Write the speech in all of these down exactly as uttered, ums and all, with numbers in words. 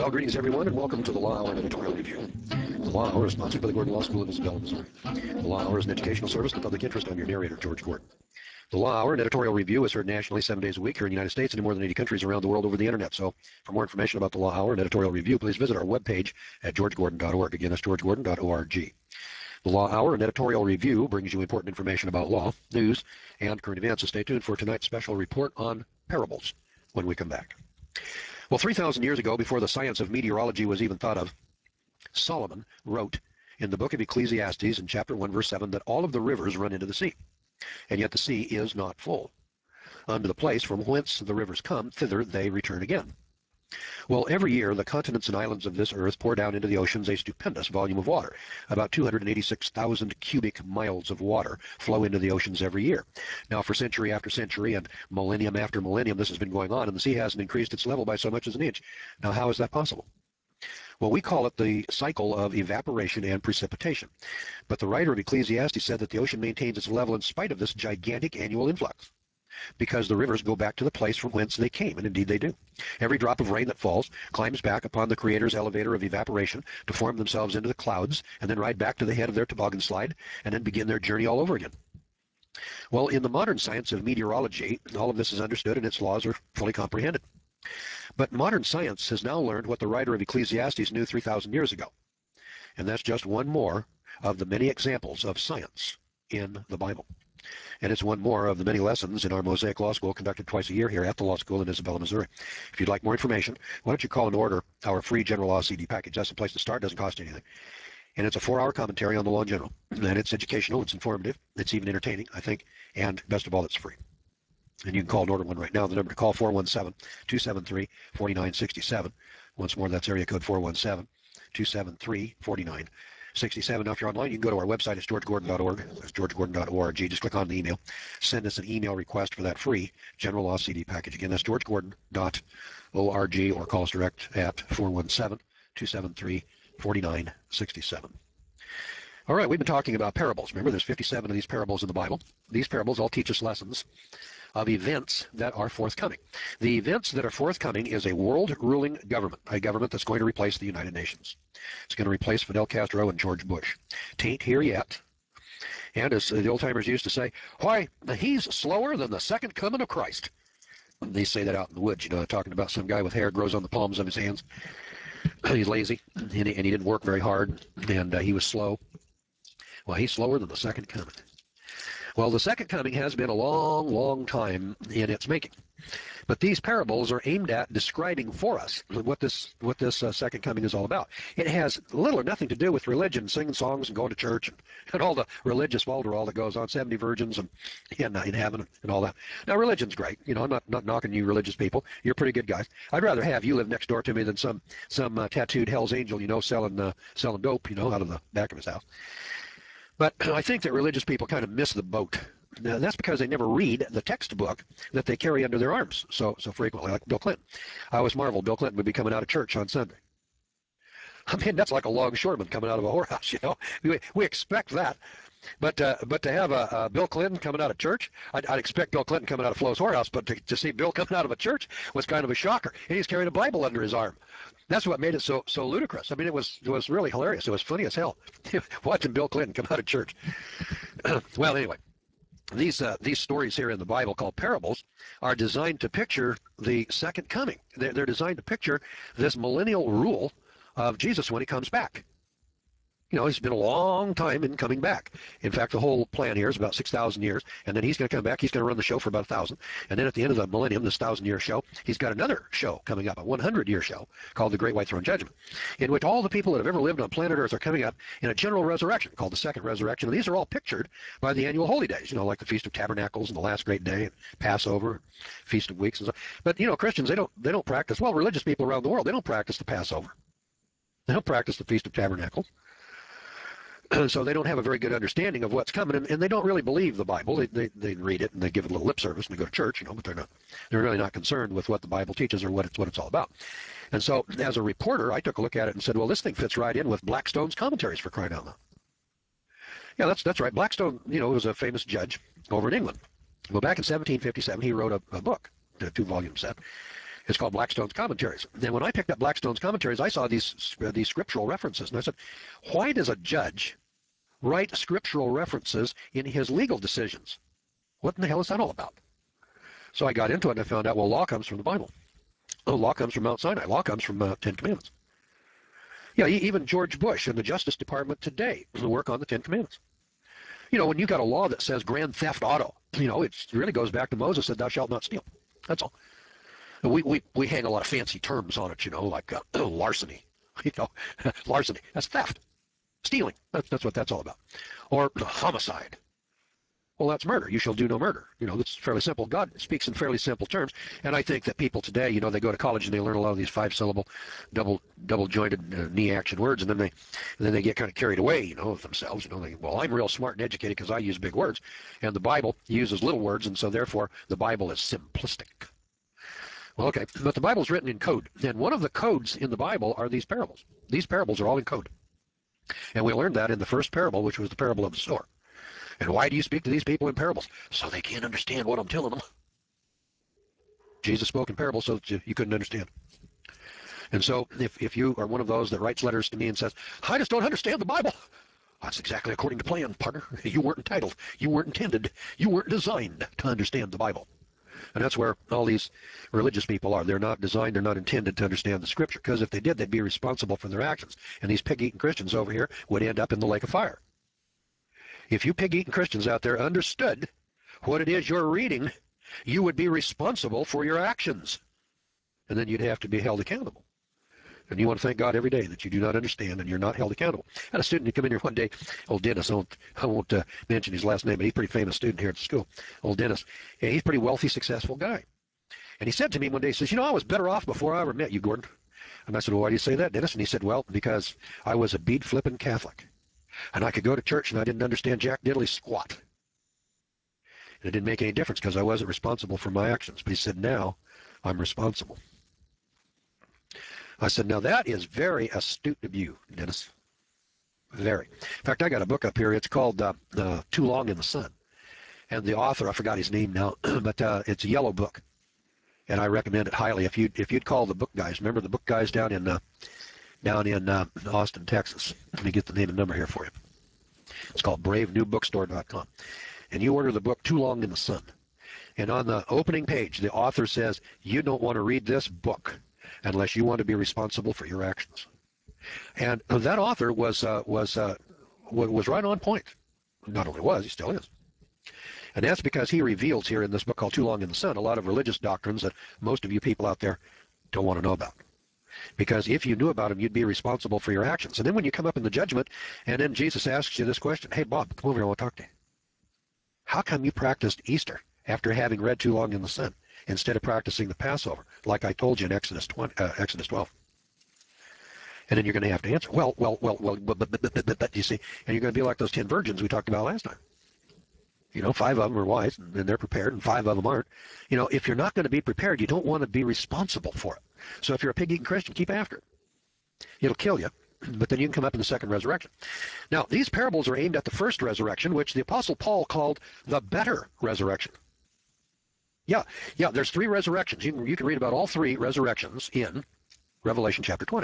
Well, greetings everyone, and welcome to the Law Hour Editorial Review. The Law Hour is sponsored by the Gordon Law School of Isabella, Missouri. The Law Hour is an educational service in the public interest. I'm your narrator, George Gordon. The Law Hour, an editorial review, is heard nationally seven days a week here in the United States and in more than eighty countries around the world over the internet. So for more information about the Law Hour and editorial review, please visit our webpage at george gordon dot org. Again, that's george gordon dot org. The Law Hour and editorial review brings you important information about law, news, and current events. So stay tuned for tonight's special report on parables when we come back. Well, three thousand years ago, before the science of meteorology was even thought of, Solomon wrote in the book of Ecclesiastes in chapter one, verse seven, that all of the rivers run into the sea, and yet the sea is not full. Unto the place from whence the rivers come, thither they return again. Well, every year the continents and islands of this earth pour down into the oceans a stupendous volume of water. About two hundred eighty-six thousand cubic miles of water flow into the oceans every year. Now, for century after century and millennium after millennium, this has been going on, and the sea hasn't increased its level by so much as an inch. Now, how is that possible? Well, we call it the cycle of evaporation and precipitation. But the writer of Ecclesiastes said that the ocean maintains its level in spite of this gigantic annual influx, because the rivers go back to the place from whence they came, and indeed they do. Every drop of rain that falls climbs back upon the Creator's elevator of evaporation to form themselves into the clouds, and then ride back to the head of their toboggan slide, and then begin their journey all over again. Well, in the modern science of meteorology, all of this is understood and its laws are fully comprehended. But modern science has now learned what the writer of Ecclesiastes knew three thousand years ago, and that's just one more of the many examples of science in the Bible. And it's one more of the many lessons in our Mosaic Law School conducted twice a year here at the Law School in Isabella, Missouri. If you'd like more information, why don't you call and order our free General Law C D package. That's the place to start. It doesn't cost you anything. And it's a four-hour commentary on the law in general. And it's educational, it's informative, it's even entertaining, I think, and best of all, it's free. And you can call and order one right now. The number to call, four one seven, two seven three, four nine six seven. Once more, that's area code four one seven, two seven three, four nine six seven. Now, if you're online, you can go to our website. It's george gordon dot org. That's george gordon dot org. Just click on the email. Send us an email request for that free General Law C D package. Again, that's george gordon dot org, or call us direct at four one seven, two seven three, four nine six seven. All right, we've been talking about parables. Remember, there's fifty-seven of these parables in the Bible. These parables all teach us lessons of events that are forthcoming. The events that are forthcoming is a world-ruling government, a government that's going to replace the United Nations. It's going to replace Fidel Castro and George Bush. Tain't here yet. And as the old-timers used to say, why, he's slower than the second coming of Christ. They say that out in the woods, you know, talking about some guy with hair grows on the palms of his hands. He's lazy, and he, and he didn't work very hard, and uh, he was slow. Well, he's slower than the second coming. Well, the second coming has been a long, long time in its making. But these parables are aimed at describing for us what this what this uh, second coming is all about. It has little or nothing to do with religion, singing songs and going to church and, and all the religious falderall that goes on, seventy virgins and in, uh, in heaven and all that. Now, religion's great. You know, I'm not, not knocking you religious people. You're pretty good guys. I'd rather have you live next door to me than some some uh, tattooed Hell's Angel, you know, selling uh, selling dope, you know, out of the back of his house. But I think that religious people kind of miss the boat. Now, that's because they never read the textbook that they carry under their arms so so frequently, like Bill Clinton. I always marveled Bill Clinton would be coming out of church on Sunday. I mean, that's like a longshoreman coming out of a whorehouse, you know. We, we expect that. But uh, but to have a, a Bill Clinton coming out of church, I'd, I'd expect Bill Clinton coming out of Flo's whorehouse, but to, to see Bill coming out of a church was kind of a shocker. And he's carrying a Bible under his arm. That's what made it so so ludicrous. I mean, it was it was really hilarious. It was funny as hell watching Bill Clinton come out of church. Well, anyway, these uh, these stories here in the Bible called parables are designed to picture the second coming. They're, they're designed to picture this millennial rule of Jesus when he comes back. You know, he's been a long time in coming back. In fact, the whole plan here is about six thousand years, and then he's going to come back. He's going to run the show for about one thousand. And then at the end of the millennium, this one thousand-year show, he's got another show coming up, a one hundred-year show called the Great White Throne Judgment, in which all the people that have ever lived on planet Earth are coming up in a general resurrection called the Second Resurrection. And these are all pictured by the annual holy days, you know, like the Feast of Tabernacles and the Last Great Day, and Passover, Feast of Weeks, and so. But, you know, Christians, they don't, they don't practice, well, religious people around the world, they don't practice the Passover. They don't practice the Feast of Tabernacles. So they don't have a very good understanding of what's coming, and, and they don't really believe the Bible. They, they they read it and they give it a little lip service and they go to church, you know, but they're not they're really not concerned with what the Bible teaches or what it's what it's all about. And so, as a reporter, I took a look at it and said, well, this thing fits right in with Blackstone's commentaries, for crying out loud. Yeah, that's that's right. Blackstone, you know, was a famous judge over in England. Well, back in seventeen fifty-seven, he wrote a, a book, a two-volume set. It's called Blackstone's Commentaries. And when I picked up Blackstone's Commentaries, I saw these uh, these scriptural references, and I said, why does a judge write scriptural references in his legal decisions? What in the hell is that all about? So I got into it, and I found out, well, law comes from the Bible. Oh, law comes from Mount Sinai. Law comes from uh, Ten Commandments. Yeah, even George Bush and the Justice Department today work on the Ten Commandments. You know, when you got a law that says grand theft auto, you know, it really goes back to Moses said, thou shalt not steal. That's all. We, we, we hang a lot of fancy terms on it, you know, like uh, larceny. You know, larceny, that's theft. Stealing, that's, that's what that's all about. Or homicide. Well, that's murder. You shall do no murder. You know, that's fairly simple. God speaks in fairly simple terms. And I think that people today, you know, they go to college and they learn a lot of these five-syllable, double, double-jointed uh, knee action words, and then they, and then they get kind of carried away, you know, with themselves. You know, they, well, I'm real smart and educated because I use big words, and the Bible uses little words, and so therefore the Bible is simplistic. Well, okay, but the Bible is written in code, and one of the codes in the Bible are these parables. These parables are all in code, and we learned that in the first parable, which was the parable of the sower. And why do you speak to these people in parables? So they can't understand what I'm telling them. Jesus spoke in parables so that you, you couldn't understand. And so if, if you are one of those that writes letters to me and says, I just don't understand the Bible, that's exactly according to plan, partner. You weren't entitled. You weren't intended. You weren't designed to understand the Bible. And that's where all these religious people are. They're not designed, they're not intended to understand the Scripture, because if they did, they'd be responsible for their actions. And these pig-eating Christians over here would end up in the lake of fire. If you pig-eating Christians out there understood what it is you're reading, you would be responsible for your actions. And then you'd have to be held accountable. And you want to thank God every day that you do not understand and you're not held accountable. I had a student who came in here one day, old Dennis, I won't, I won't uh, mention his last name, but he's a pretty famous student here at the school, old Dennis. And he's a pretty wealthy, successful guy. And he said to me one day, he says, you know, I was better off before I ever met you, Gordon. And I said, well, why do you say that, Dennis? And he said, well, because I was a bead-flipping Catholic. And I could go to church and I didn't understand Jack Diddley squat. And it didn't make any difference because I wasn't responsible for my actions. But he said, now I'm responsible. I said, now that is very astute of you, Dennis. Very. In fact, I got a book up here. It's called uh, uh, Too Long in the Sun. And the author, I forgot his name now, but uh, it's a yellow book. And I recommend it highly. If you'd, if you'd call the book guys, remember the book guys down in uh, down in uh, Austin, Texas. Let me get the name and number here for you. It's called brave new bookstore dot com. And you order the book Too Long in the Sun. And on the opening page, the author says, you don't want to read this book unless you want to be responsible for your actions. And that author was uh, was uh, was right on point. Not only was, he still is. And that's because he reveals here in this book called Too Long in the Sun a lot of religious doctrines that most of you people out there don't want to know about. Because if you knew about them, you'd be responsible for your actions. And then when you come up in the judgment, and then Jesus asks you this question, hey, Bob, come over here, I want to talk to you. How come you practiced Easter after having read Too Long in the Sun instead of practicing the Passover, like I told you in Exodus twenty, uh, Exodus twelve? And then you're going to have to answer, well, well, well, well, but, but, but, but, but, but, you see, and you're going to be like those ten virgins we talked about last time. You know, five of them are wise, and they're prepared, and five of them aren't. You know, if you're not going to be prepared, you don't want to be responsible for it. So if you're a pig-eating Christian, keep after it. It'll kill you, but then you can come up in the second resurrection. Now, these parables are aimed at the first resurrection, which the Apostle Paul called the better resurrection. Yeah, yeah, there's three resurrections. You can, you can read about all three resurrections in Revelation chapter twenty.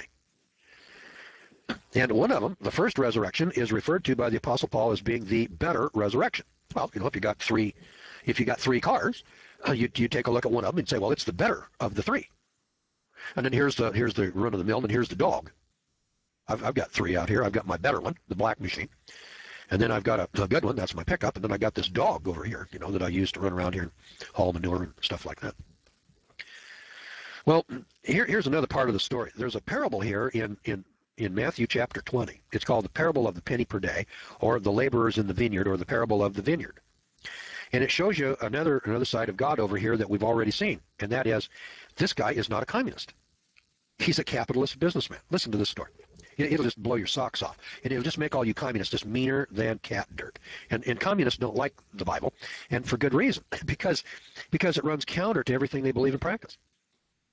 And one of them, the first resurrection, is referred to by the Apostle Paul as being the better resurrection. Well, you know, if you got three, if you got three cars, uh, you you take a look at one of them and say, well, it's the better of the three. And then here's the here's the run of the mill, and here's the dog. I've I've got three out here. I've got my better one, the black machine, and then I've got a, a good one. That's my pickup, and then I got this dog over here, you know, that I use to run around here and haul manure and stuff like that. Well, here here's another part of the story. There's a parable here in in. in Matthew chapter twenty. It's called the parable of the penny per day, or the laborers in the vineyard, or the parable of the vineyard. And it shows you another another side of God over here that we've already seen, and that is, this guy is not a communist. He's a capitalist businessman. Listen to this story. It'll just blow your socks off, and it'll just make all you communists just meaner than cat dirt. And and communists don't like the Bible, and for good reason, because because it runs counter to everything they believe and practice.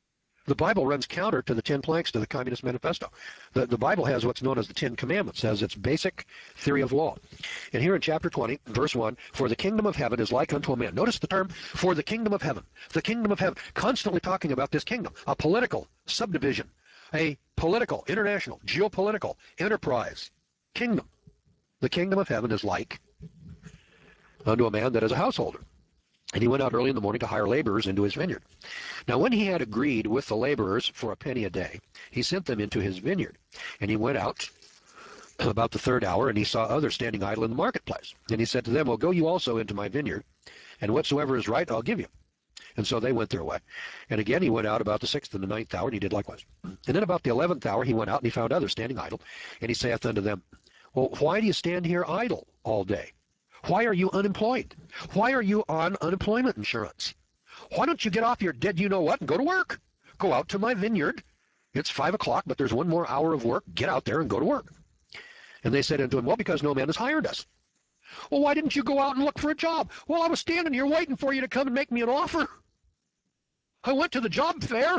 The Bible runs counter to the Ten Planks to the Communist Manifesto. The, the Bible has what's known as the Ten Commandments as its basic theory of law. And here in chapter twenty, verse one, for the kingdom of heaven is like unto a man. Notice the term, for the kingdom of heaven. The kingdom of heaven, constantly talking about this kingdom, a political subdivision, a political, international, geopolitical enterprise, kingdom. The kingdom of heaven is like unto a man that is a householder. And he went out early in the morning to hire laborers into his vineyard. Now when he had agreed with the laborers for a penny a day, he sent them into his vineyard. And he went out about the third hour, and he saw others standing idle in the marketplace. And he said to them, well, go you also into my vineyard, and whatsoever is right I'll give you. And so they went their way. And again he went out about the sixth and the ninth hour, and he did likewise. And then about the eleventh hour he went out, and he found others standing idle. And he saith unto them, well, why do you stand here idle all day? Why are you unemployed? Why are you on unemployment insurance? Why don't you get off your dead you-know-what and go to work? Go out to my vineyard. It's five o'clock, but there's one more hour of work. Get out there and go to work. And they said unto him, well, because no man has hired us. Well, why didn't you go out and look for a job? Well, I was standing here waiting for you to come and make me an offer. I went to the job fair.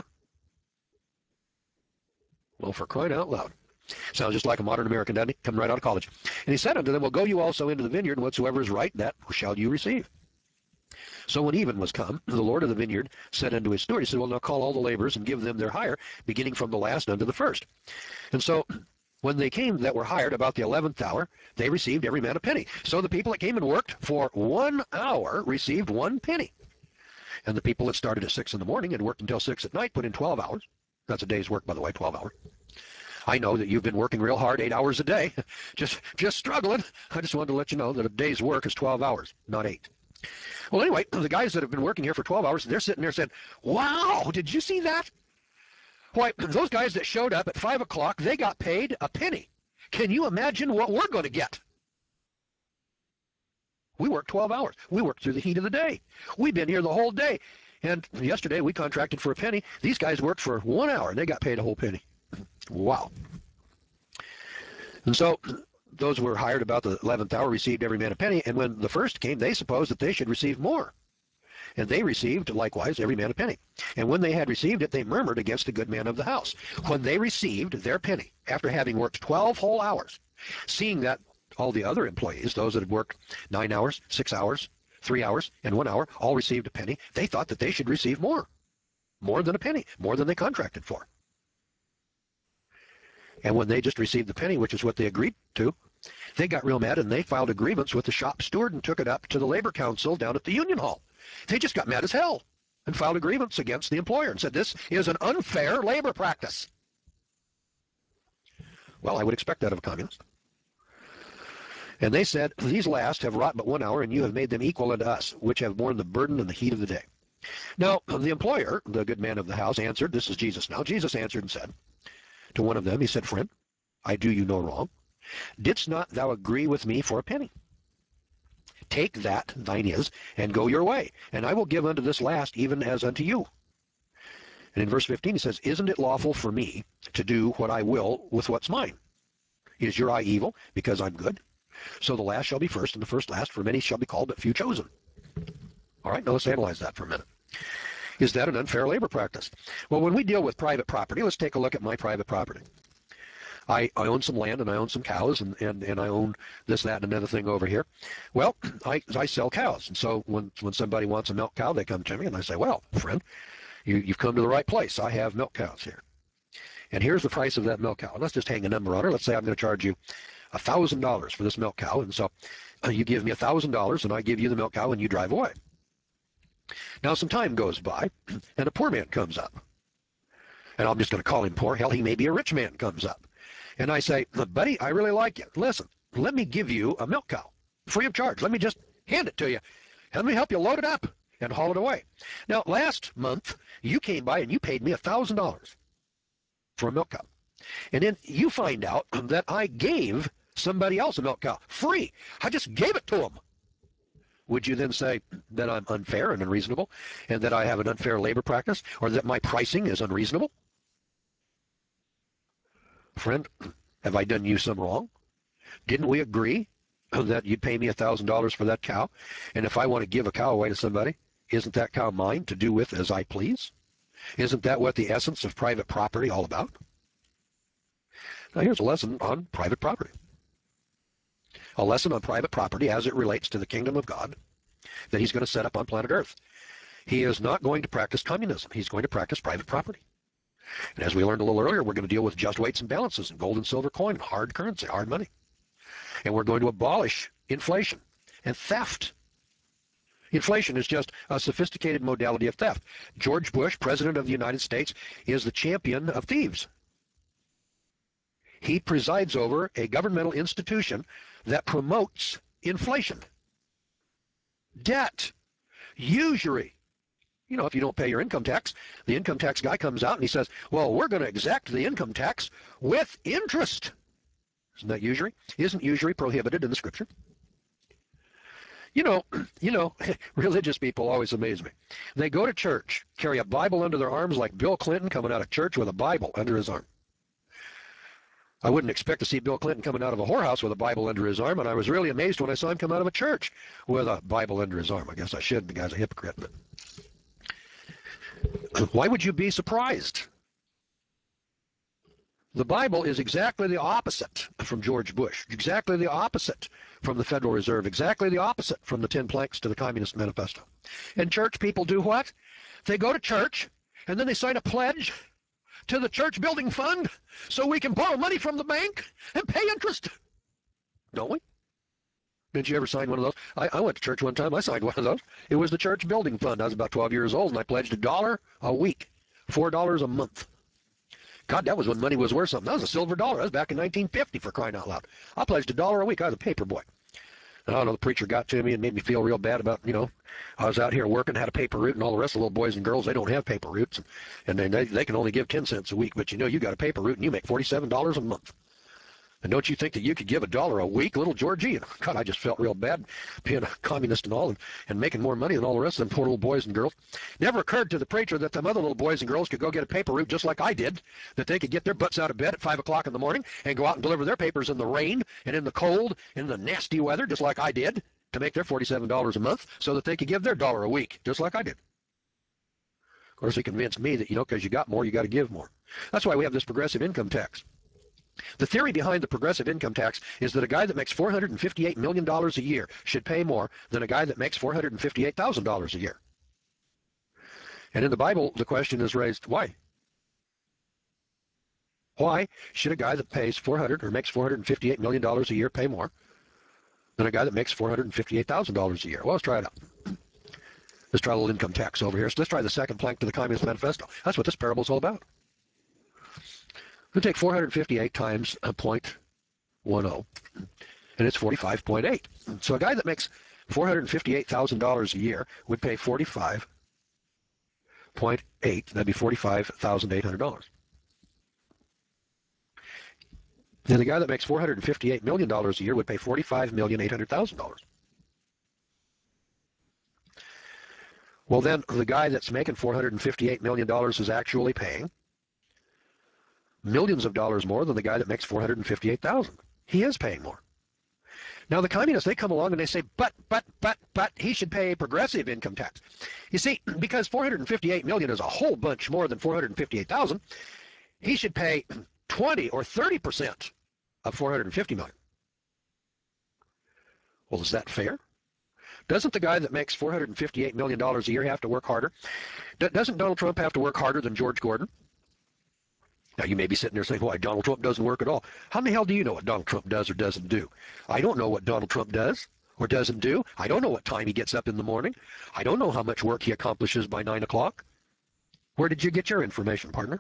Well, for crying out loud. Sounds just like a modern American, doesn't he? Coming right out of college. And he said unto them, well, go you also into the vineyard, and whatsoever is right, that shall you receive. So when even was come, the Lord of the vineyard said unto his steward, he said, well, now call all the laborers and give them their hire, beginning from the last unto the first. And so when they came that were hired about the eleventh hour, they received every man a penny. So the people that came and worked for one hour received one penny. And the people that started at six in the morning and worked until six at night put in twelve hours. That's a day's work, by the way, twelve hours. I know that you've been working real hard, eight hours a day, just just struggling. I just wanted to let you know that a day's work is twelve hours, not eight. Well, anyway, the guys that have been working here for twelve hours, they're sitting there saying, wow, did you see that? Why, those guys that showed up at five o'clock, they got paid a penny. Can you imagine what we're going to get? We work twelve hours. We work through the heat of the day. We've been here the whole day. And yesterday we contracted for a penny. These guys worked for one hour, and they got paid a whole penny. Wow. And so those were hired about the eleventh hour received every man a penny, and when the first came, they supposed that they should receive more. And they received likewise every man a penny. And when they had received it, they murmured against the good man of the house. When they received their penny, after having worked twelve whole hours, seeing that all the other employees, those that had worked nine hours, six hours, three hours, and one hour, all received a penny, they thought that they should receive more. More than a penny, more than they contracted for. And when they just received the penny, which is what they agreed to, they got real mad and they filed a grievance with the shop steward and took it up to the labor council down at the union hall. They just got mad as hell and filed a grievance against the employer and said this is an unfair labor practice. Well, I would expect that of a communist. And they said, these last have wrought but one hour, and you have made them equal unto us, which have borne the burden and the heat of the day. Now, the employer, the good man of the house, answered, this is Jesus now, Jesus answered and said to one of them, he said, friend, I do you no wrong. Didst not thou agree with me for a penny? Take that, thine is, and go your way, and I will give unto this last even as unto you. And in verse fifteen he says, isn't it lawful for me to do what I will with what's mine? Is your eye evil because I'm good? So the last shall be first, and the first last, for many shall be called, but few chosen. All right, now let's analyze that for a minute. Is that an unfair labor practice? Well, when we deal with private property, let's take a look at my private property. I, I own some land, and I own some cows, and, and, and I own this, that, and another thing over here. Well, I, I sell cows, and so when, when somebody wants a milk cow, they come to me, and I say, well, friend, you, you've come to the right place. I have milk cows here. And here's the price of that milk cow. Let's just hang a number on her. Let's say I'm going to charge you one thousand dollars for this milk cow, and so uh, you give me one thousand dollars, and I give you the milk cow, and you drive away. Now some time goes by, and a poor man comes up. And I'm just going to call him poor. Hell, he may be a rich man comes up. And I say, buddy, I really like you. Listen, let me give you a milk cow, free of charge. Let me just hand it to you. Let me help you load it up and haul it away. Now, last month, you came by and you paid me one thousand dollars for a milk cow. And then you find out that I gave somebody else a milk cow, free. I just gave it to them. Would you then say that I'm unfair and unreasonable, and that I have an unfair labor practice, or that my pricing is unreasonable? Friend, have I done you some wrong? Didn't we agree that you'd pay me one thousand dollars for that cow? And if I want to give a cow away to somebody, isn't that cow mine to do with as I please? Isn't that what the essence of private property all about? Now here's a lesson on private property. A lesson on private property as it relates to the kingdom of God that he's going to set up on planet Earth. He is not going to practice communism. He's going to practice private property. And as we learned a little earlier, we're going to deal with just weights and balances and gold and silver coin, hard currency, hard money. And we're going to abolish inflation and theft. Inflation is just a sophisticated modality of theft. George Bush, President of the United States, is the champion of thieves. He presides over a governmental institution that promotes inflation, debt, usury. You know, if you don't pay your income tax, the income tax guy comes out and he says, well, we're going to exact the income tax with interest. Isn't that usury? Isn't usury prohibited in the scripture? You know, you know, religious people always amaze me. They go to church, carry a Bible under their arms like Bill Clinton coming out of church with a Bible under his arm. I wouldn't expect to see Bill Clinton coming out of a whorehouse with a Bible under his arm, and I was really amazed when I saw him come out of a church with a Bible under his arm. I guess I should, the guy's a hypocrite. But why would you be surprised? The Bible is exactly the opposite from George Bush, exactly the opposite from the Federal Reserve, exactly the opposite from the Ten Planks to the Communist Manifesto. And church people do what? They go to church, and then they sign a pledge to the church building fund so we can borrow money from the bank and pay interest. Don't we? Did you ever sign one of those? I, I went to church one time. I signed one of those. It was the church building fund. I was about twelve years old, and I pledged a dollar a week, four dollars a month. God, that was when money was worth something. That was a silver dollar. That was back in nineteen fifty, for crying out loud. I pledged a dollar a week. I was a paper boy. And I don't know, the preacher got to me and made me feel real bad about, you know, I was out here working, had a paper route, and all the rest of the little boys and girls, they don't have paper routes. And, and they, they can only give ten cents a week. But, you know, you got a paper route, and you make forty-seven dollars a month. And don't you think that you could give a dollar a week, little Georgie? And God, I just felt real bad being a communist and all and, and making more money than all the rest of them poor little boys and girls. Never occurred to the preacher that them other little boys and girls could go get a paper route just like I did, that they could get their butts out of bed at five o'clock in the morning and go out and deliver their papers in the rain and in the cold and in the nasty weather just like I did to make their forty-seven dollars a month so that they could give their dollar a week just like I did. Of course, he convinced me that, you know, because you got more, you got to give more. That's why we have this progressive income tax. The theory behind the progressive income tax is that a guy that makes four hundred fifty-eight million dollars a year should pay more than a guy that makes four hundred fifty-eight thousand dollars a year. And in the Bible, the question is raised, why? Why should a guy that pays four hundred or makes four hundred fifty-eight million dollars a year pay more than a guy that makes four hundred fifty-eight thousand dollars a year? Well, let's try it out. Let's try a little income tax over here. So let's try the second plank to the Communist Manifesto. That's what this parable is all about. We take four hundred fifty-eight times zero point one zero, and it's forty-five point eight. So a guy that makes four hundred fifty-eight thousand dollars a year would pay forty-five point eight. That'd be forty-five thousand eight hundred dollars. Then the guy that makes four hundred fifty-eight million dollars a year would pay forty-five million eight hundred thousand dollars. Well, then the guy that's making four hundred fifty-eight million dollars is actually paying millions of dollars more than the guy that makes four hundred fifty-eight thousand dollars. He is paying more. Now the communists, they come along and they say, but, but, but, but, he should pay a progressive income tax. You see, because four hundred fifty-eight million dollars is a whole bunch more than four hundred fifty-eight thousand dollars, he should pay twenty or thirty percent of four hundred fifty million dollars. Well, is that fair? Doesn't the guy that makes four hundred fifty-eight million dollars a year have to work harder? Doesn't Donald Trump have to work harder than George Gordon? Now, you may be sitting there saying, why, Donald Trump doesn't work at all. How in the hell do you know what Donald Trump does or doesn't do? I don't know what Donald Trump does or doesn't do. I don't know what time he gets up in the morning. I don't know how much work he accomplishes by nine o'clock. Where did you get your information, partner?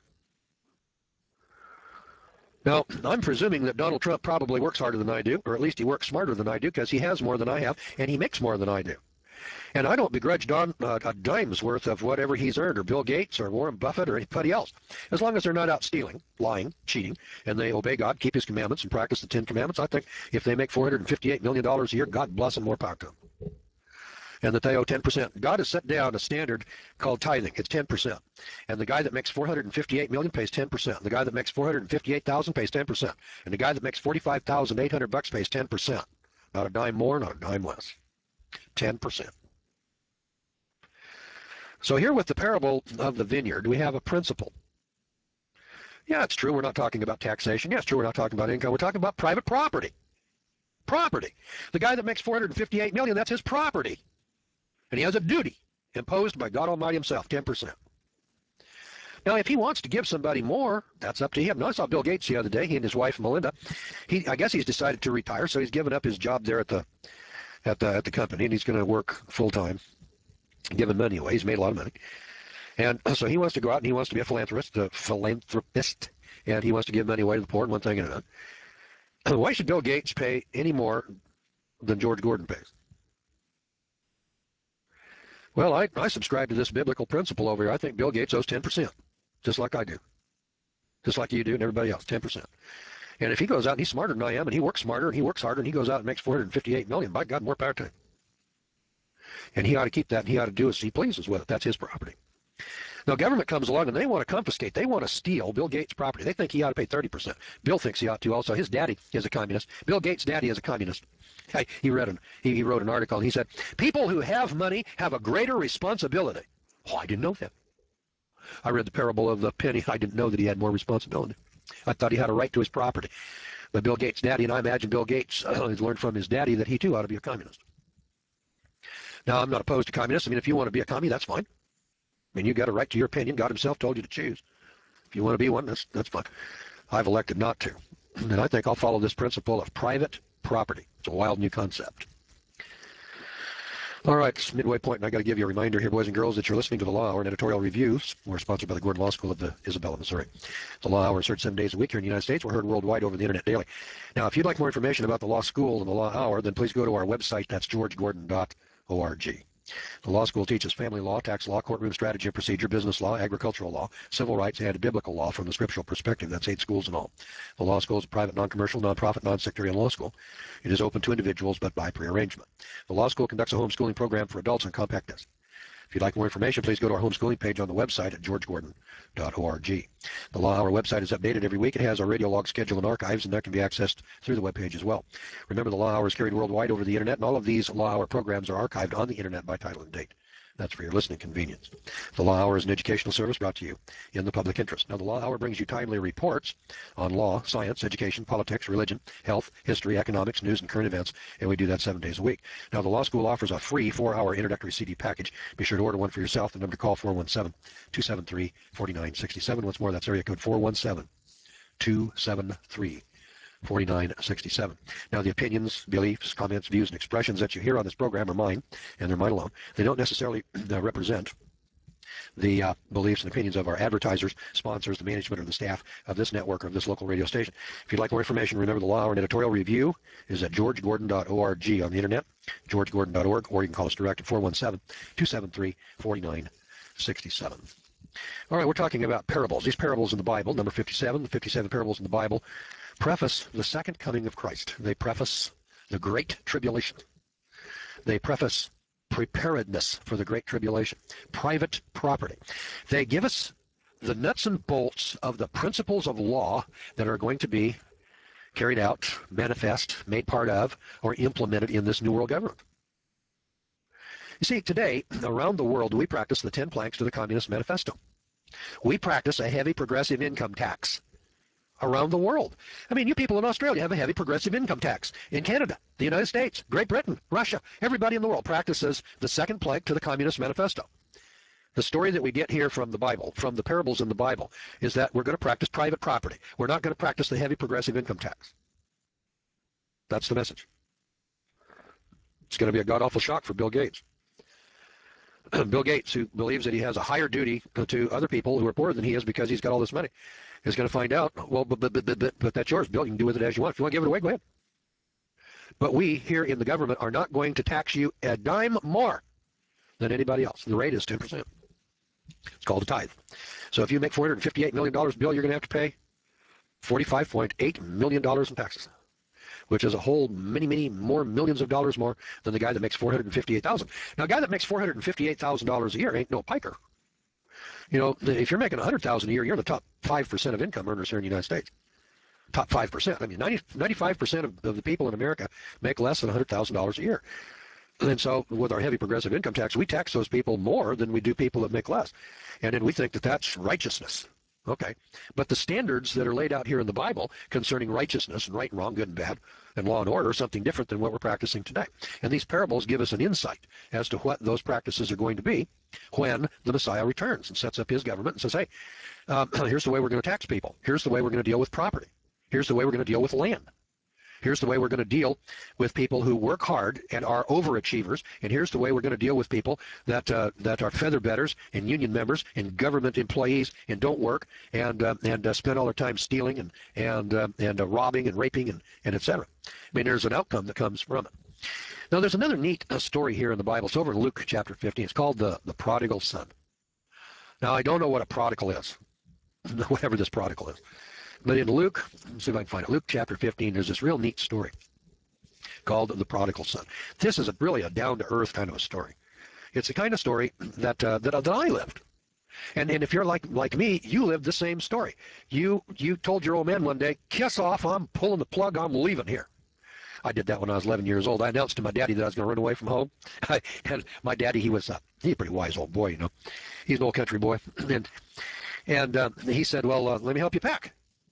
Now, I'm presuming that Donald Trump probably works harder than I do, or at least he works smarter than I do, because he has more than I have, and he makes more than I do. And I don't begrudge Don uh, a dime's worth of whatever he's earned, or Bill Gates, or Warren Buffett, or anybody else, as long as they're not out stealing, lying, cheating, and they obey God, keep his commandments, and practice the Ten Commandments. I think if they make four hundred fifty-eight million dollars a year, God bless them, more power to them. And that they owe ten percent. God has set down a standard called tithing. It's ten percent. And the guy that makes four hundred fifty-eight million dollars pays ten percent. The guy that makes four hundred fifty-eight thousand dollars pays ten percent. And the guy that makes forty-five thousand eight hundred bucks pays ten percent. Not a dime more, not a dime less. ten percent. So here with the parable of the vineyard, we have a principle. Yeah, it's true we're not talking about taxation. Yeah, it's true we're not talking about income. We're talking about private property. Property. The guy that makes four hundred fifty-eight million dollars, that's his property. And he has a duty imposed by God Almighty himself, ten percent. Now, if he wants to give somebody more, that's up to him. Now, I saw Bill Gates the other day, he and his wife Melinda. He, I guess he's decided to retire, so he's given up his job there at the at the, at the company, and he's going to work full-time, giving money away. He's made a lot of money. And so he wants to go out and he wants to be a philanthropist, a philanthropist, and he wants to give money away to the poor and one thing and another. Why should Bill Gates pay any more than George Gordon pays? Well, I, I subscribe to this biblical principle over here. I think Bill Gates owes ten percent, just like I do, just like you do and everybody else, ten percent. And if he goes out and he's smarter than I am and he works smarter and he works harder and he goes out and makes four hundred fifty-eight million dollars, by God, more power to him. And he ought to keep that and he ought to do as he pleases with it. That's his property. Now, government comes along and they want to confiscate. They want to steal Bill Gates' property. They think he ought to pay thirty percent. Bill thinks he ought to also. His daddy is a communist. Bill Gates' daddy is a communist. He read an, he wrote an article and he said, people who have money have a greater responsibility. Oh, I didn't know that. I read the parable of the penny. I didn't know that he had more responsibility. I thought he had a right to his property. But Bill Gates' daddy, and I imagine Bill Gates uh, has learned from his daddy that he too ought to be a communist. Now, I'm not opposed to communists. I mean, if you want to be a commie, that's fine. I mean, you got a right to your opinion. God himself told you to choose. If you want to be one, that's, that's fine. I've elected not to. And I think I'll follow this principle of private property. It's a wild new concept. All right, it's midway point, and I got to give you a reminder here, boys and girls, that you're listening to the Law Hour and editorial reviews. We're sponsored by the Gordon Law School of the Isabella, Missouri. The Law Hour is heard seven days a week here in the United States. We're heard worldwide over the internet daily. Now, if you'd like more information about the Law School and the Law Hour, then please go to our website. That's george gordon dot org. The law school teaches family law, tax law, courtroom strategy and procedure, business law, agricultural law, civil rights, and biblical law from the scriptural perspective. That's eight schools in all. The law school is a private, non-commercial, non-profit, non-sectarian law school. It is open to individuals, but by prearrangement. The law school conducts a homeschooling program for adults on compact disc. If you'd like more information, please go to our homeschooling page on the website at george gordon dot org. The Law Hour website is updated every week. It has our radio log schedule and archives, and that can be accessed through the webpage as well. Remember, the Law Hour is carried worldwide over the internet, and all of these Law Hour programs are archived on the internet by title and date. That's for your listening convenience. The Law Hour is an educational service brought to you in the public interest. Now, the Law Hour brings you timely reports on law, science, education, politics, religion, health, history, economics, news, and current events, and we do that seven days a week. Now, the Law School offers a free four-hour introductory C D package. Be sure to order one for yourself. The number to call, four one seven, two seven three, four nine six seven. Once more, that's area code four one seven, two seven three, four nine six seven. Now, the opinions, beliefs, comments, views, and expressions that you hear on this program are mine, and they're mine alone. They don't necessarily uh, represent the uh, beliefs and opinions of our advertisers, sponsors, the management, or the staff of this network or of this local radio station. If you'd like more information, remember the Law Hour and editorial review is at george gordon dot org on the internet, george gordon dot org, or you can call us direct at four one seven, two seven three, four nine six seven. All right, we're talking about parables. These parables in the Bible, number fifty-seven, the fifty-seven parables in the Bible, preface the second coming of Christ. They preface the Great Tribulation. They preface preparedness for the Great Tribulation, private property. They give us the nuts and bolts of the principles of law that are going to be carried out, manifest, made part of, or implemented in this New World Government. You see, today, around the world, we practice the ten planks to the Communist Manifesto. We practice a heavy progressive income tax around the world. I mean, you people in Australia have a heavy progressive income tax. In Canada, the United States, Great Britain, Russia, everybody in the world practices the second plank to the Communist Manifesto. The story that we get here from the Bible, from the parables in the Bible, is that we're going to practice private property. We're not going to practice the heavy progressive income tax. That's the message. It's going to be a god-awful shock for Bill Gates. Bill Gates, who believes that he has a higher duty to other people who are poorer than he is because he's got all this money, is going to find out, well, but, but, but, but, but that's yours, Bill. You can do with it as you want. If you want to give it away, go ahead. But we here in the government are not going to tax you a dime more than anybody else. The rate is ten percent. It's called a tithe. So if you make four hundred fifty-eight million dollars, Bill, you're going to have to pay forty-five point eight million dollars in taxes, which is a whole many, many more millions of dollars more than the guy that makes four hundred fifty-eight thousand dollars. Now, a guy that makes four hundred fifty-eight thousand dollars a year ain't no piker. You know, if you're making one hundred thousand dollars a year, you're in the top five percent of income earners here in the United States. Top five percent. I mean, ninety, ninety-five percent of, of the people in America make less than one hundred thousand dollars a year. And so with our heavy progressive income tax, we tax those people more than we do people that make less. And then we think that that's righteousness. Okay. But the standards that are laid out here in the Bible concerning righteousness and right and wrong, good and bad, and law and order are something different than what we're practicing today. And these parables give us an insight as to what those practices are going to be when the Messiah returns and sets up his government and says, hey, um, here's the way we're going to tax people. Here's the way we're going to deal with property. Here's the way we're going to deal with land. Here's the way we're going to deal with people who work hard and are overachievers. And here's the way we're going to deal with people that uh, that are feather bedders and union members and government employees and don't work and uh, and uh, spend all their time stealing and and uh, and uh, robbing and raping and and et cetera. I mean, there's an outcome that comes from it. Now, there's another neat uh, story here in the Bible. It's over in Luke chapter fifteen. It's called the the prodigal son. Now, I don't know what a prodigal is, whatever this prodigal is. But in Luke, let's see if I can find it. Luke chapter fifteen, there's this real neat story called the prodigal son. This is a, really a down-to-earth kind of a story. It's the kind of story that uh, that, that I lived. And and if you're like like me, you lived the same story. You you told your old man one day, kiss off, I'm pulling the plug, I'm leaving here. I did that when I was eleven years old. I announced to my daddy that I was going to run away from home. I, and my daddy, he was uh, he's a pretty wise old boy, you know. He's an old country boy. And and uh, he said, well, uh, let me help you pack.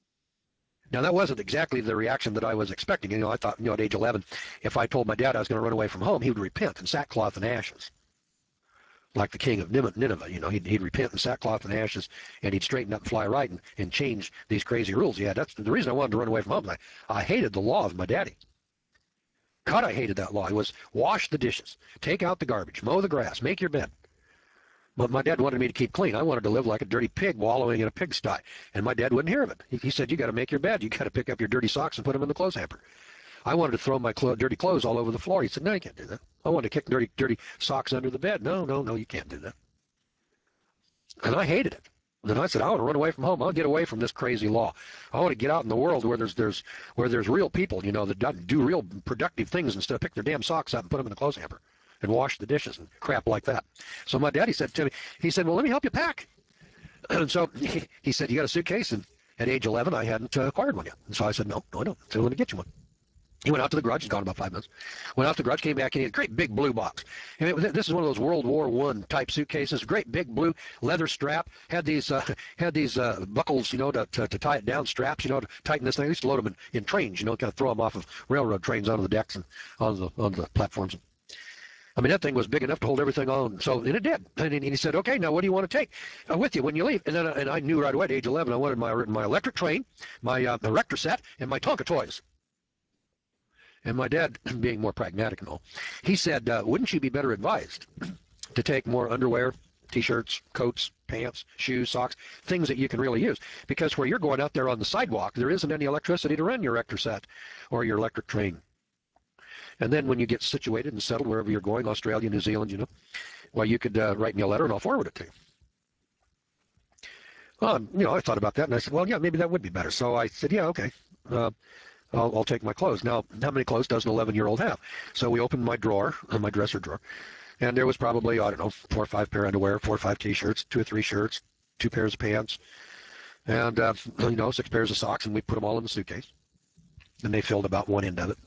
Now, that wasn't exactly the reaction that I was expecting. You know, I thought, you know, at age eleven, if I told my dad I was going to run away from home, he would repent in sackcloth and ashes. Like the king of Nineveh, you know, he'd, he'd repent in sackcloth and ashes, and he'd straighten up and fly right and, and change these crazy rules. Yeah, that's the reason I wanted to run away from home. I, I hated the law of my daddy. God, I hated that law. It was wash the dishes, take out the garbage, mow the grass, make your bed. But my dad wanted me to keep clean. I wanted to live like a dirty pig wallowing in a pigsty. And my dad wouldn't hear of it. He, he said, you got to make your bed. You got to pick up your dirty socks and put them in the clothes hamper. I wanted to throw my clo- dirty clothes all over the floor. He said, no, you can't do that. I wanted to kick dirty, dirty socks under the bed. No, no, no, you can't do that. And I hated it. Then I said, I want to run away from home. I'll get away from this crazy law. I want to get out in the world where there's there's where there's real people, you know, that do real productive things instead of pick their damn socks up and put them in the clothes hamper and wash the dishes and crap like that. So my daddy said to me, he said, well, let me help you pack. And so he, he said, you got a suitcase? And at age eleven, I hadn't uh, acquired one yet. And so I said, no, no, I don't. So let me get you one. He went out to the garage. He's gone about five minutes. Went out to the garage, came back, and he had a great big blue box. And it was, this is one of those World War One type suitcases. Great big blue leather strap. Had these uh, had these uh, buckles, you know, to, to to tie it down. Straps, you know, to tighten this thing. I used to load them in, in trains, you know, kind of throw them off of railroad trains onto the decks and onto the onto the platforms. I mean, that thing was big enough to hold everything on. So, and it did. And he said, okay, now what do you want to take uh, with you when you leave? And then, uh, and I knew right away at age eleven, I wanted my my electric train, my uh, erector set, and my Tonka toys. And my dad, being more pragmatic and all, he said, uh, wouldn't you be better advised to take more underwear, T-shirts, coats, pants, shoes, socks, things that you can really use? Because where you're going out there on the sidewalk, there isn't any electricity to run your erector set or your electric train. And then when you get situated and settled wherever you're going, Australia, New Zealand, you know, well, you could uh, write me a letter and I'll forward it to you. Well, you know, I thought about that and I said, well, yeah, maybe that would be better. So I said, yeah, okay. Uh, I'll, I'll take my clothes. Now, how many clothes does an eleven-year-old have? So we opened my drawer, uh, my dresser drawer, and there was probably, I don't know, four or five pair of underwear, four or five T-shirts, two or three shirts, two pairs of pants, and, uh, you know, six pairs of socks, and we put them all in the suitcase. And they filled about one end of it.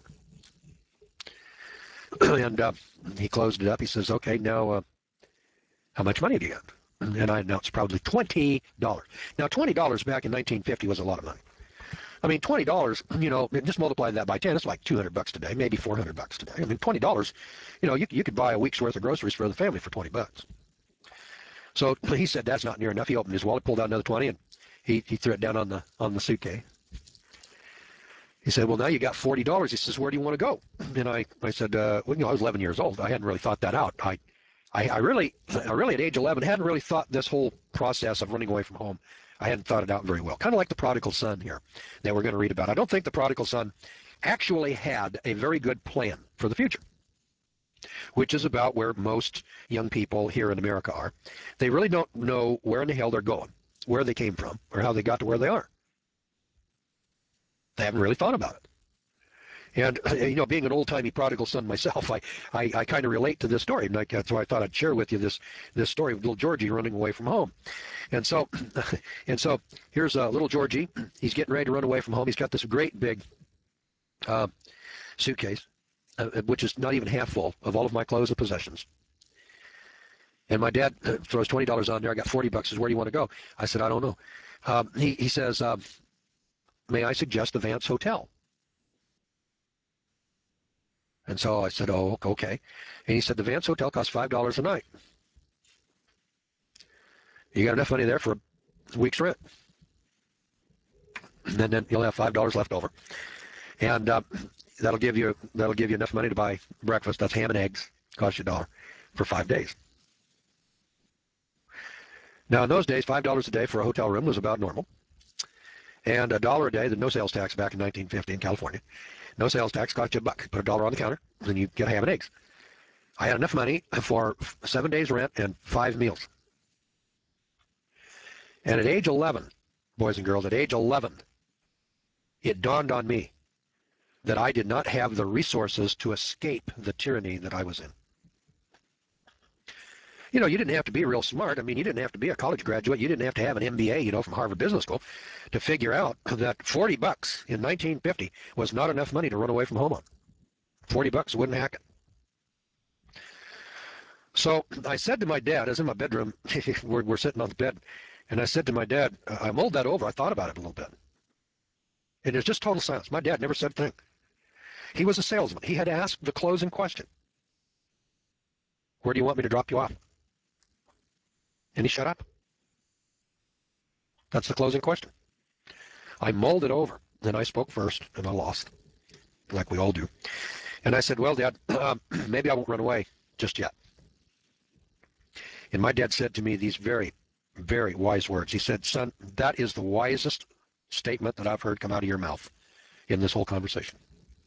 And uh, he closed it up. He says, okay, now, uh, how much money do you got? And I announced probably twenty dollars. Now, twenty dollars back in nineteen fifty was a lot of money. I mean, twenty dollars, you know, just multiply that by ten, it's like two hundred bucks today, maybe four hundred bucks today. I mean, twenty dollars, you know, you, you could buy a week's worth of groceries for the family for twenty bucks. So he said that's not near enough. He opened his wallet, pulled out another twenty, and he, he threw it down on the on the suitcase. He said, well, now you got forty dollars. He says, where do you want to go? And I, I said, uh, well, you know, I was eleven years old. I hadn't really thought that out. I, I, I really, I really at age eleven hadn't really thought this whole process of running away from home. I hadn't thought it out very well. Kind of like the prodigal son here that we're going to read about. I don't think the prodigal son actually had a very good plan for the future, which is about where most young people here in America are. They really don't know where in the hell they're going, where they came from, or how they got to where they are. They haven't really thought about it. And, you know, being an old-timey prodigal son myself, I, I, I kind of relate to this story. And I, so I thought I'd share with you this, this story of little Georgie running away from home. And so, and so here's uh, little Georgie. He's getting ready to run away from home. He's got this great big uh, suitcase. uh, which is not even half full, of all of my clothes and possessions. And my dad uh, throws twenty dollars on there. I got forty bucks. Says, where do you want to go? I said, I don't know. Um, he, he says, uh, may I suggest the Vance Hotel? And so I said, oh, okay. And he said, the Vance Hotel costs five dollars a night. You got enough money there for a week's rent. And then you'll have five dollars left over. And uh, that'll give you that'll give you enough money to buy breakfast. That's ham and eggs. Cost you a dollar for five days. Now, in those days, five dollars a day for a hotel room was about normal. And a dollar a day, the no sales tax back in nineteen fifty in California. No sales tax cost you a buck. Put a dollar on the counter, and then you get ham and eggs. I had enough money for seven days rent and five meals. And at age eleven, boys and girls, at age eleven, it dawned on me that I did not have the resources to escape the tyranny that I was in. You know, you didn't have to be real smart. I mean, you didn't have to be a college graduate. You didn't have to have an M B A, you know, from Harvard Business School to figure out that forty bucks in nineteen fifty was not enough money to run away from home on. forty bucks wouldn't hack it. So I said to my dad, I was in my bedroom, we're, we're sitting on the bed, and I said to my dad, I mulled that over. I thought about it a little bit. And it was just total silence. My dad never said a thing. He was a salesman. He had asked the closing question. Where do you want me to drop you off? And he shut up. That's the closing question. I mulled it over. Then I spoke first, and I lost, like we all do. And I said, well, Dad, uh, maybe I won't run away just yet. And my dad said to me these very, very wise words. He said, son, that is the wisest statement that I've heard come out of your mouth in this whole conversation.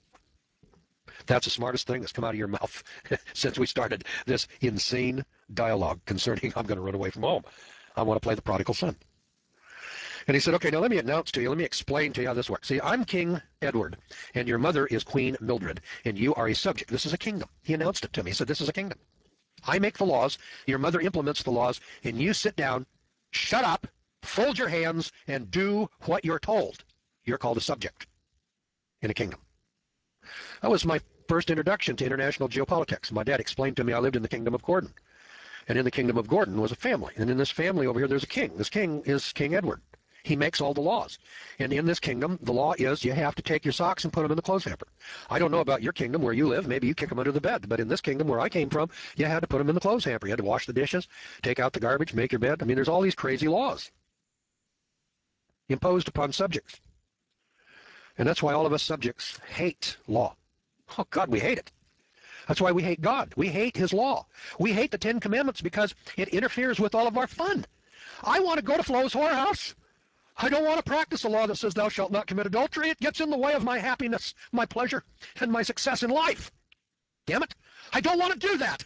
That's the smartest thing that's come out of your mouth since we started this insane dialogue concerning I'm going to run away from home. I want to play the prodigal son. And he said, okay, now let me announce to you, let me explain to you how this works. See, I'm King Edward, and your mother is Queen Mildred, and you are a subject. This is a kingdom. He announced it to me. He said, this is a kingdom. I make the laws, your mother implements the laws, and you sit down, shut up, fold your hands, and do what you're told. You're called a subject in a kingdom. That was my first introduction to international geopolitics. My dad explained to me I lived in the kingdom of Gordon. And in the kingdom of Gordon was a family. And in this family over here, there's a king. This king is King Edward. He makes all the laws. And in this kingdom, the law is you have to take your socks and put them in the clothes hamper. I don't know about your kingdom where you live. Maybe you kick them under the bed. But in this kingdom where I came from, you had to put them in the clothes hamper. You had to wash the dishes, take out the garbage, make your bed. I mean, there's all these crazy laws imposed upon subjects. And that's why all of us subjects hate law. Oh, God, we hate it. That's why we hate God. We hate his law. We hate the Ten Commandments because it interferes with all of our fun. I want to go to Flo's whorehouse. I don't want to practice a law that says thou shalt not commit adultery. It gets in the way of my happiness, my pleasure, and my success in life. Damn it. I don't want to do that.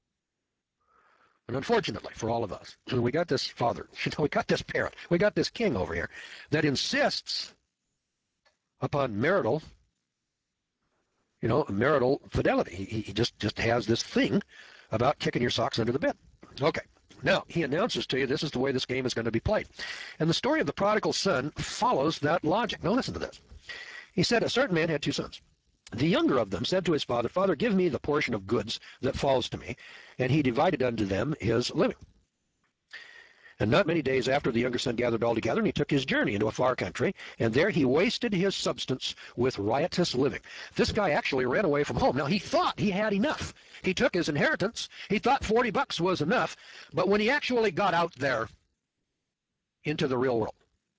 And unfortunately for all of us, we got this father, you know, we got this parent, we got this king over here that insists upon marital, you know, marital fidelity. He, he just, just has this thing about kicking your socks under the bed. Okay. Now, he announces to you this is the way this game is going to be played. And the story of the prodigal son follows that logic. Now, listen to this. He said, a certain man had two sons. The younger of them said to his father, Father, give me the portion of goods that falls to me. And he divided unto them his living. And not many days after, the younger son gathered all together, and he took his journey into a far country, and there he wasted his substance with riotous living. This guy actually ran away from home. Now, he thought he had enough. He took his inheritance. He thought forty bucks was enough. But when he actually got out there into the real world,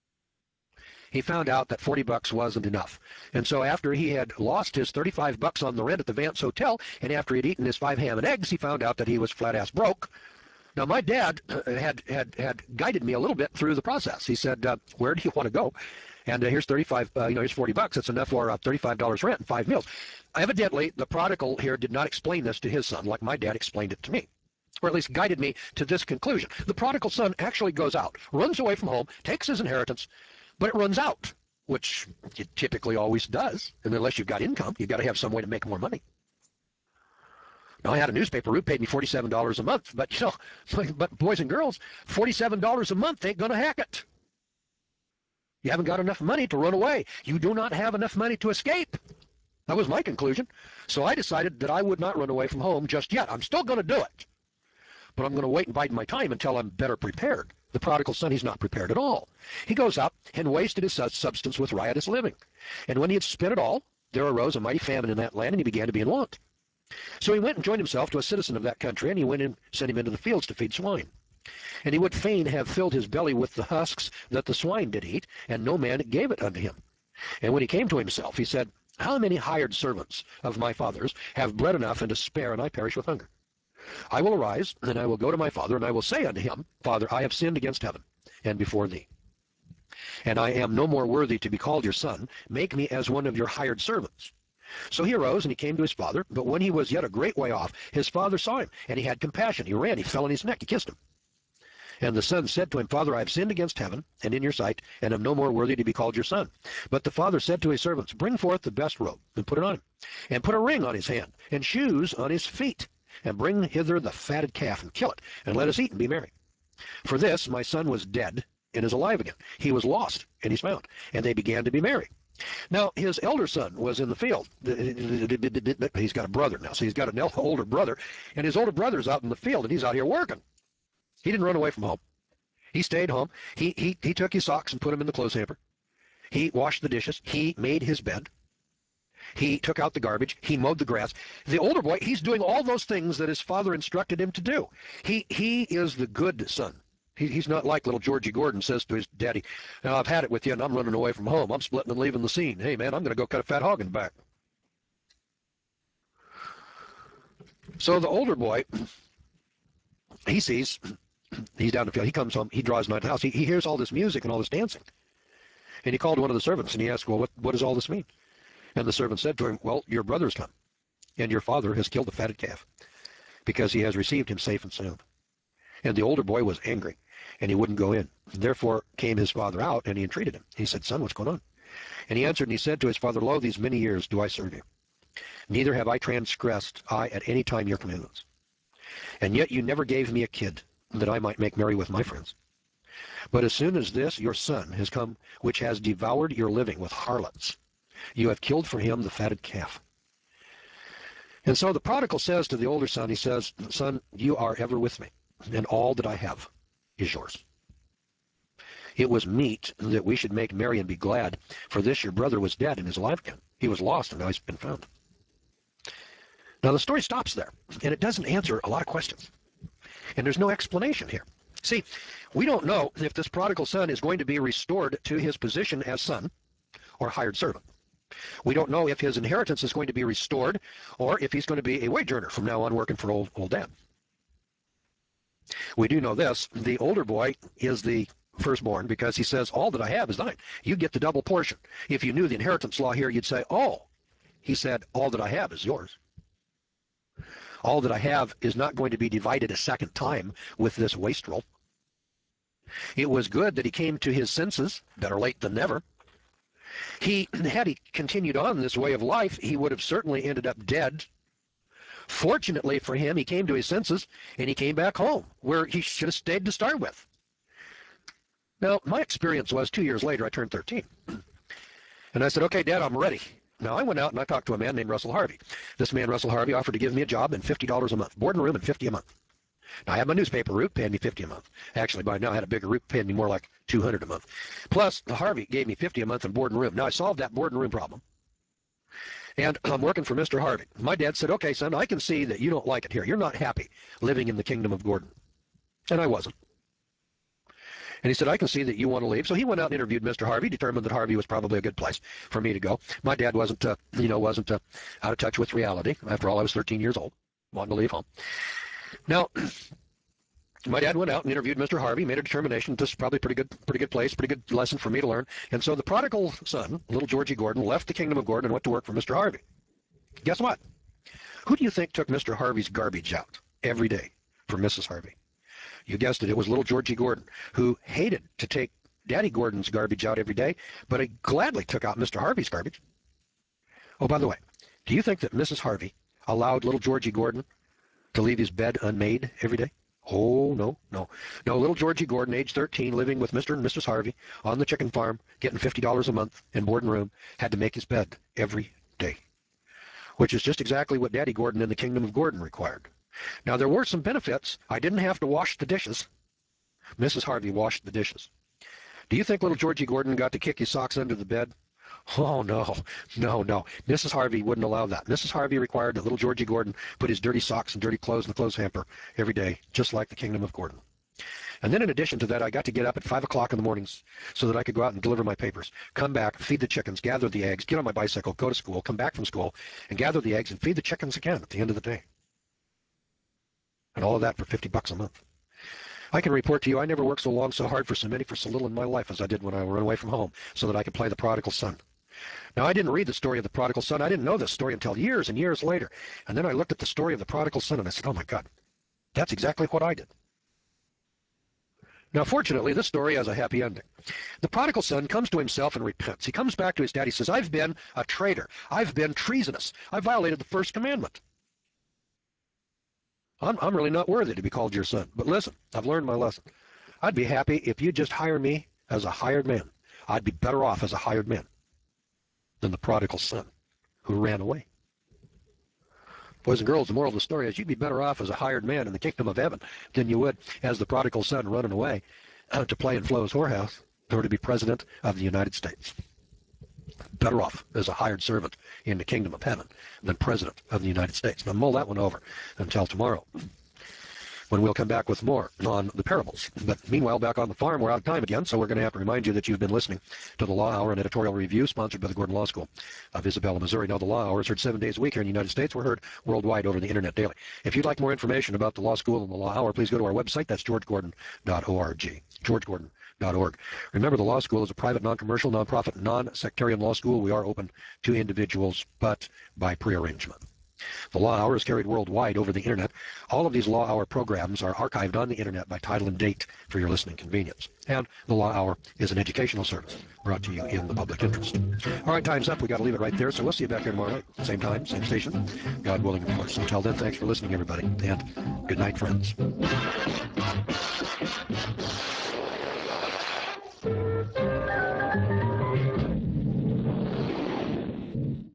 he found out that forty bucks wasn't enough. And so after he had lost his thirty-five bucks on the rent at the Vance Hotel, and after he'd eaten his five ham and eggs, he found out that he was flat-ass broke. Now, my dad had, had, had guided me a little bit through the process. He said, uh, where do you want to go? And uh, here's thirty-five, uh, you know, here's forty bucks. That's enough for uh, thirty-five dollars rent and five meals. Evidently, the prodigal here did not explain this to his son like my dad explained it to me, or at least guided me to this conclusion. The prodigal son actually goes out, runs away from home, takes his inheritance, but it runs out, which it typically always does. And unless you've got income, you've got to have some way to make more money. Now, I had a newspaper who paid me forty-seven dollars a month, but, you know, but boys and girls, forty-seven dollars a month ain't going to hack it. You haven't got enough money to run away. You do not have enough money to escape. That was my conclusion. So I decided that I would not run away from home just yet. I'm still going to do it, but I'm going to wait and bide my time until I'm better prepared. The prodigal son, he's not prepared at all. He goes up and wasted his substance with riotous living. And when he had spent it all, there arose a mighty famine in that land, and he began to be in want. So he went and joined himself to a citizen of that country, and he went and sent him into the fields to feed swine. And he would fain have filled his belly with the husks that the swine did eat, and no man gave it unto him. And when he came to himself, he said, How many hired servants of my father's have bread enough and to spare, and I perish with hunger? I will arise, and I will go to my father, and I will say unto him, Father, I have sinned against heaven and before thee, and I am no more worthy to be called your son. Make me as one of your hired servants. So he arose, and he came to his father. But when he was yet a great way off, his father saw him, and he had compassion. He ran, he fell on his neck, he kissed him. And the son said to him, Father, I have sinned against heaven and in your sight, and am no more worthy to be called your son. But the father said to his servants, Bring forth the best robe, and put it on him, and put a ring on his hand, and shoes on his feet, and bring hither the fatted calf, and kill it, and let us eat and be merry. For this my son was dead, and is alive again. He was lost, and he's found. And they began to be merry. Now his elder son was in the field. He's got a brother now, so he's got an older brother, and his older brother's out in the field, and he's out here working. He didn't run away from home. He stayed home. He, he, he took his socks and put them in the clothes hamper. He washed the dishes. He made his bed. He took out the garbage. He mowed the grass. The older boy, he's doing all those things that his father instructed him to do. He, he is the good son. He, he's not like little Georgie Gordon says to his daddy, now I've had it with you and I'm running away from home. I'm splitting and leaving the scene. Hey, man, I'm going to go cut a fat hog in the back. So the older boy, he sees, he's down the field. He comes home. He draws nigh to the house. He, he hears all this music and all this dancing. And he called one of the servants and he asked, well, what, what does all this mean? And the servant said to him, well, your brother's come, and your father has killed the fatted calf, because he has received him safe and sound. And the older boy was angry, and he wouldn't go in. Therefore came his father out, and he entreated him. He said, Son, what's going on? And he answered, and he said to his father, Lo, these many years do I serve you. Neither have I transgressed I at any time your commandments. And yet you never gave me a kid, that I might make merry with my friends. But as soon as this your son has come, which has devoured your living with harlots, you have killed for him the fatted calf. And so the prodigal says to the older son, he says, Son, you are ever with me, and all that I have is yours. It was meet that we should make merry and be glad, for this your brother was dead and is alive again. He was lost, and now he's been found. Now the story stops there, and it doesn't answer a lot of questions. And there's no explanation here. See, we don't know if this prodigal son is going to be restored to his position as son or hired servant. We don't know if his inheritance is going to be restored or if he's going to be a wage earner from now on working for old, old dad. We do know this. The older boy is the firstborn because he says, all that I have is thine. You get the double portion. If you knew the inheritance law here, you'd say, oh, he said, all that I have is yours. All that I have is not going to be divided a second time with this wastrel. It was good that he came to his senses, better late than never. He, had he continued on this way of life, he would have certainly ended up dead. Fortunately for him, he came to his senses, and he came back home, where he should have stayed to start with. Now, my experience was two years later, I turned thirteen. And I said, okay, Dad, I'm ready. Now, I went out and I talked to a man named Russell Harvey. This man, Russell Harvey, offered to give me a job and fifty dollars a month, board and room and fifty dollars a month. Now, I had my newspaper route, paying me fifty dollars a month. Actually, by now, I had a bigger route, paying me more like two hundred dollars a month. Plus, Harvey gave me fifty dollars a month in board and room. Now, I solved that board and room problem. And I'm working for Mister Harvey. My dad said, okay, son, I can see that you don't like it here. You're not happy living in the kingdom of Gordon. And I wasn't. And he said, I can see that you want to leave. So he went out and interviewed Mister Harvey, determined that Harvey was probably a good place for me to go. My dad wasn't, uh, you know, wasn't uh, out of touch with reality. After all, I was thirteen years old, wanted to leave home. Now, my dad went out and interviewed Mister Harvey, made a determination that this is probably a pretty good, pretty good place, pretty good lesson for me to learn. And so the prodigal son, little Georgie Gordon, left the kingdom of Gordon and went to work for Mister Harvey. Guess what? Who do you think took Mister Harvey's garbage out every day for Missus Harvey? You guessed it, it was little Georgie Gordon, who hated to take Daddy Gordon's garbage out every day, but he gladly took out Mister Harvey's garbage. Oh, by the way, do you think that Missus Harvey allowed little Georgie Gordon to leave his bed unmade every day? Oh, no, no. No, little Georgie Gordon, age thirteen, living with Mister and Missus Harvey on the chicken farm, getting fifty dollars a month in board and room, had to make his bed every day. which is just exactly what Daddy Gordon in the Kingdom of Gordon required. Now, there were some benefits. I didn't have to wash the dishes. Missus Harvey washed the dishes. Do you think little Georgie Gordon got to kick his socks under the bed? Oh, no, no, no. Missus Harvey wouldn't allow that. Missus Harvey required that little Georgie Gordon put his dirty socks and dirty clothes in the clothes hamper every day, just like the Kingdom of Gordon. And then in addition to that, I got to get up at five o'clock in the mornings so that I could go out and deliver my papers, come back, feed the chickens, gather the eggs, get on my bicycle, go to school, come back from school, and gather the eggs and feed the chickens again at the end of the day. And all of that for fifty bucks a month. I can report to you I never worked so long, so hard, for so many, for so little in my life as I did when I ran away from home so that I could play the prodigal son. Now, I didn't read the story of the prodigal son. I didn't know this story until years and years later. And then I looked at the story of the prodigal son and I said, oh my God, that's exactly what I did. Now, fortunately, this story has a happy ending. The prodigal son comes to himself and repents. He comes back to his dad. He says, I've been a traitor. I've been treasonous. I violated the first commandment. I'm, I'm really not worthy to be called your son. But listen, I've learned my lesson. I'd be happy if you just hire me as a hired man. I'd be better off as a hired man than the prodigal son who ran away. Boys and girls, the moral of the story is you'd be better off as a hired man in the kingdom of heaven than you would as the prodigal son running away uh, to play in Flo's whorehouse or to be president of the United States. Better off as a hired servant in the kingdom of heaven than president of the United States. Now, mull that one over until tomorrow, when we'll come back with more on the parables. But meanwhile, back on the farm, we're out of time again, so we're going to have to remind you that you've been listening to the Law Hour, an editorial review sponsored by the Gordon Law School of Isabella, Missouri. Now, the Law Hour is heard seven days a week here in the United States. We're heard worldwide over the Internet daily. If you'd like more information about the Law School and the Law Hour, please go to our website. That's george gordon dot org. george gordon dot org. Remember, the Law School is a private, non-commercial, non-profit, non-sectarian law school. We are open to individuals, but by prearrangement. The Law Hour is carried worldwide over the Internet. All of these Law Hour programs are archived on the Internet by title and date for your listening convenience. And the Law Hour is an educational service brought to you in the public interest. All right, time's up. We've got to leave it right there, so we'll see you back here tomorrow night. Same time, same station. God willing, of course. Until then, thanks for listening, everybody, and good night, friends.